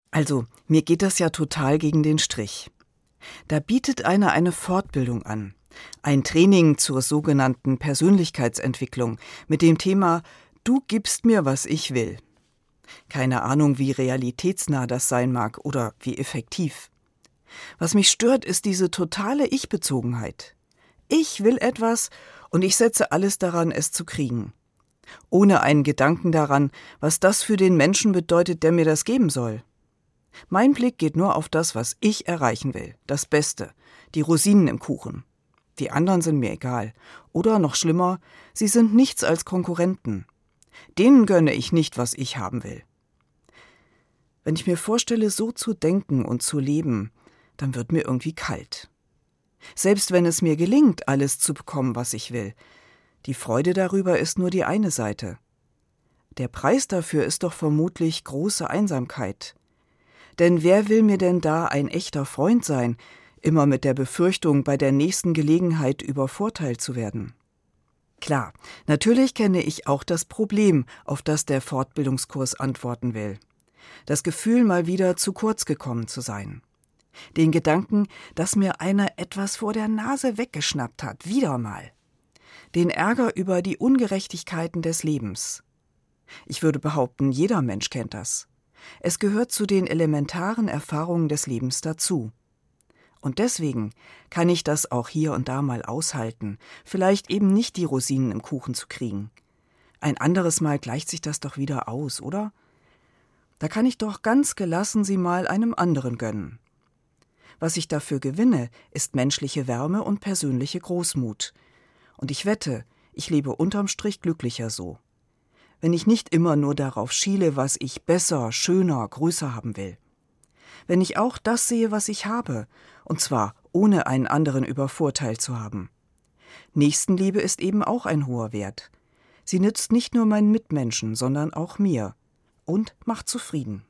Also, mir geht das ja total gegen den Strich. Da bietet einer eine Fortbildung an. Ein Training zur sogenannten Persönlichkeitsentwicklung mit dem Thema „Du gibst mir, was ich will". Keine Ahnung, wie realitätsnah das sein mag oder wie effektiv. Was mich stört, ist diese totale Ich-Bezogenheit. Ich will etwas und ich setze alles daran, es zu kriegen. Ohne einen Gedanken daran, was das für den Menschen bedeutet, der mir das geben soll. Mein Blick geht nur auf das, was ich erreichen will. Das Beste, die Rosinen im Kuchen. Die anderen sind mir egal. Oder noch schlimmer, sie sind nichts als Konkurrenten. Denen gönne ich nicht, was ich haben will. Wenn ich mir vorstelle, so zu denken und zu leben, dann wird mir irgendwie kalt. Selbst wenn es mir gelingt, alles zu bekommen, was ich will. Die Freude darüber ist nur die eine Seite. Der Preis dafür ist doch vermutlich große Einsamkeit. Denn wer will mir denn da ein echter Freund sein, immer mit der Befürchtung, bei der nächsten Gelegenheit übervorteilt zu werden? Klar, natürlich kenne ich auch das Problem, auf das der Fortbildungskurs antworten will. Das Gefühl, mal wieder zu kurz gekommen zu sein. Den Gedanken, dass mir einer etwas vor der Nase weggeschnappt hat, wieder mal. Den Ärger über die Ungerechtigkeiten des Lebens. Ich würde behaupten, jeder Mensch kennt das. Es gehört zu den elementaren Erfahrungen des Lebens dazu. Und deswegen kann ich das auch hier und da mal aushalten, vielleicht eben nicht die Rosinen im Kuchen zu kriegen. Ein anderes Mal gleicht sich das doch wieder aus, oder? Da kann ich doch ganz gelassen sie mal einem anderen gönnen. Was ich dafür gewinne, ist menschliche Wärme und persönliche Großmut. Und ich wette, ich lebe unterm Strich glücklicher so. Wenn ich nicht immer nur darauf schiele, was ich besser, schöner, größer haben will. Wenn ich auch das sehe, was ich habe, und zwar ohne einen anderen übervorteilt zu haben. Nächstenliebe ist eben auch ein hoher Wert. Sie nützt nicht nur meinen Mitmenschen, sondern auch mir und macht zufrieden.